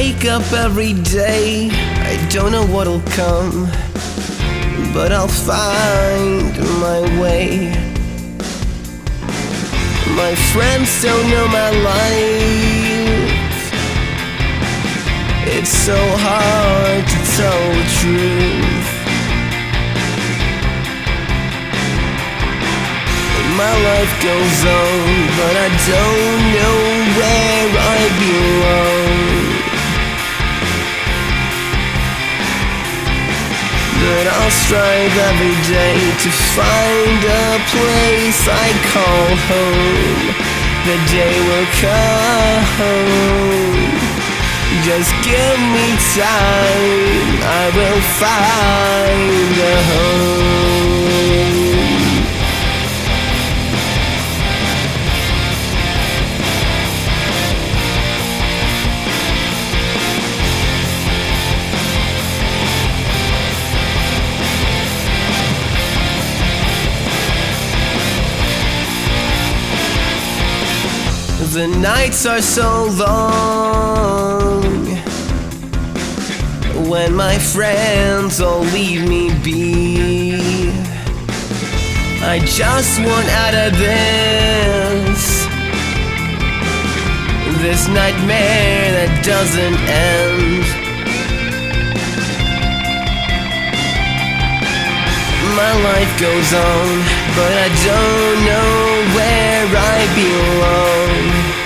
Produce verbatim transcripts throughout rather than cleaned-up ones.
wake up every day, I don't know what'll come, but I'll find my way. My friends don't know my life. It's so hard to tell the truth. My life goes on, but I don't know where I belong. But I'll strive every day to find a place I call home. The day will come. Just give me time, I will find a home. The nights are so long when my friends all leave me be. I just want out of this This nightmare that doesn't end. My life goes on, but I don't know where I belong.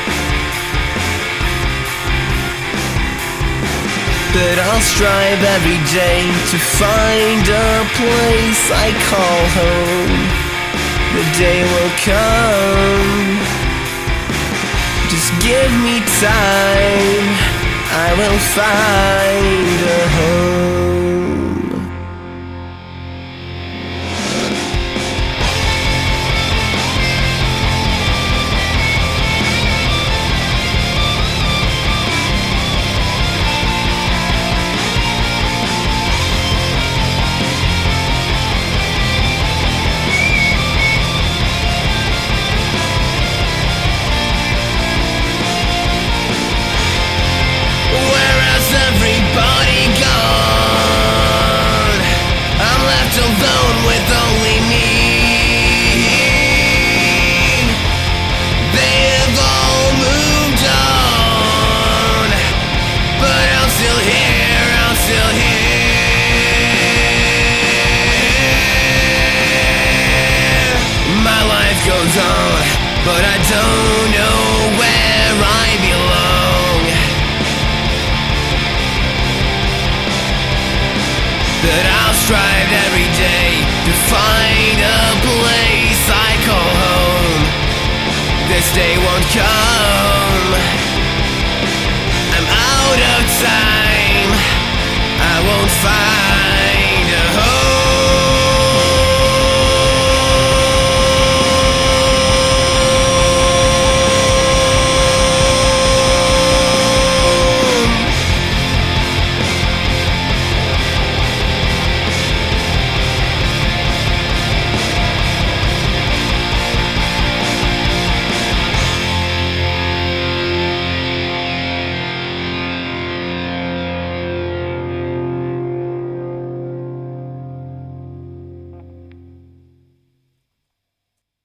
But I'll strive every day to find a place I call home. The day will come. Just give me time, I will find a home. Everybody gone, I'm left alone with only me. They have all moved on, but I'm still here, I'm still here. My life goes on, but I don't know where I belong. But I'll strive every day to find a place I call home. This day won't come. I'm out of time, I won't find